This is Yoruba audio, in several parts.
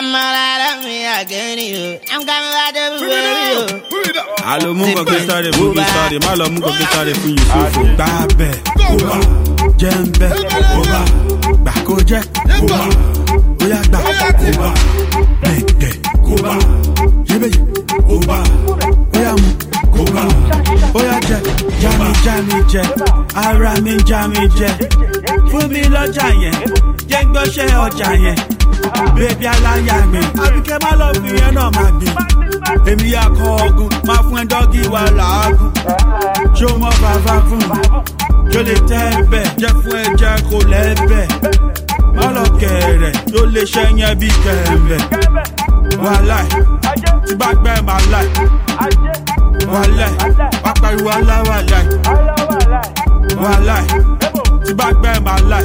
I'm all out of me again, you. I'm coming out of you. Allo mungo ke sare, mungo sare, malo mungo ke sare fún Yusufu. Babe, Oba, Jembe, Oba, Bakoje, Oba, Oya gba, Oba, Beke, Oba, Yebe, Oba, Oya mu, Oba, Oya je, Jami je, ara mi jami je. Fún mi lọ́jà yẹn, jẹ́ gbọ́ṣẹ́ ọjà yẹn. Baby aláya mi, àbíkẹ́ má lọ fi yẹn náà máa gbìn. Èmi akọ ọgùn, máa fún ẹ dọ́gí wa làágùn. Ṣó mọ bàbá fún mi? Ṣó lè tẹ́ ẹbẹ̀? Jẹ́ fún ẹja kò lẹ́bẹ̀. Má lọ kẹ̀rẹ̀, tó lè ṣẹ́yìn bí kẹ̀m̀bẹ̀. Wàláì, tí bá gbẹ́ máa láì. Wàláì, wá pariwo aláwàláì. Wàláì, tí bá gbẹ́ máa láì.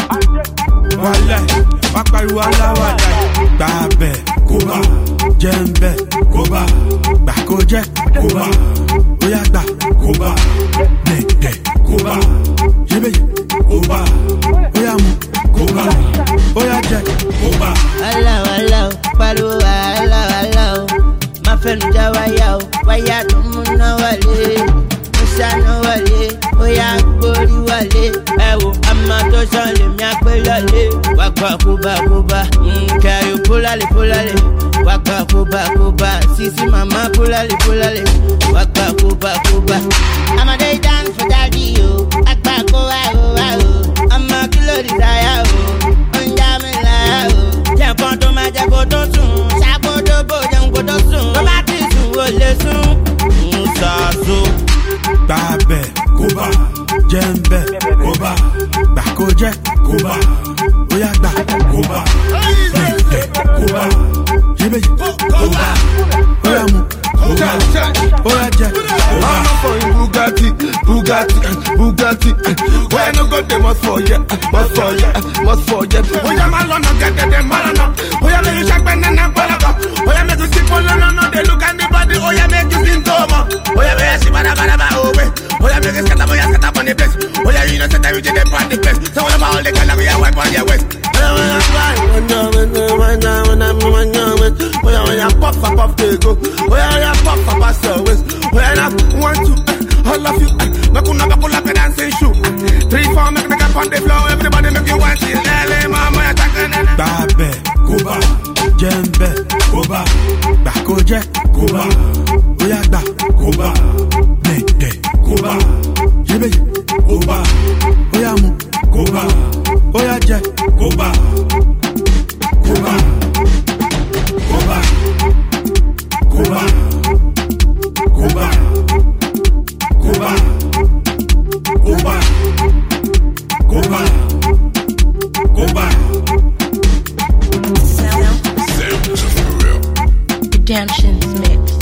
Wàláì, wá pariwo aláwàláì. Gbàbẹ̀, kóbá, jẹ́ńbẹ̀, kóbá, gbàkójẹ́, kóbá, óyá gbà, kóbá, dẹ̀dẹ̀, kóbá, yébé, kóbá, óyá mu, kóbá, óyá jẹ, kóbá. Aláwàlá o, pariwo aláwàlá o. Má fẹ́nu já wáyà o, wáyà tó múná wálé. Musa wálé, óyá gbórí wálé. Ẹ wo, àmà tó sàn lèmi àgbé lọ́lé. Wá gbà kóbá, kẹrì pólálé. Wá gbà kóbá, sisi màmá pólálé. Wá gbà kóbá. Àmàdé dance for daddy o, àgbà kóbá o. Àmà kí ló di sáyà o, ó ń já mi láyà o. Jẹ́ nǹkan tó máa jẹ́ kó tó sùn, ṣàkóso bó jẹun kó tó sùn. Tó bá ti sùn, ó lè sùn. Musaso. Gbàbẹ̀, kóbá, jẹ́ńbẹ̀, kóbá, gbàkójẹ́, kóbá, óyá gbà, kóbá, dẹ̀dẹ̀, kóbá, yébé, kóbá, óyá mu, kóbá, óyá jẹ, kóbá. I'm for you, Bugatti. Where no go, they must forget. Oh, yeah, my lord, no get them, malana. Oh, yeah, make you shake banana, balaga. Oh, yeah, make you sit for no, they look at the body. Oh, yeah, make you sing toma. Oh, yeah, make you see bada, oh, yeah, make you scatter on the place. Oh, yeah, you know, set everything they on the place. So, what about all the girls, we are wipe on your waist. Oh, yeah, puff, they go. Oh, yeah, puff, pass your waist. Oh, yeah, 1, 2, all of you. Nakuna bakula pe dancing shoe. 3, 4, make up on the floor. Everybody make you want it. Lele, mama, ya takana. Babe, kóbá, jẹ́ńbẹ̀, kóbá, gbàkójẹ́, kóbá, óyá gbà, kóbá, dẹ̀dẹ̀, kóbá, yébé, kóbá, óyá mu, kóbá, óyá jẹ, kóbá, kóbá, kóbá, kóbá, kóbá, kóbá, kóbá, kóbá, kóbá. Redemption's mix.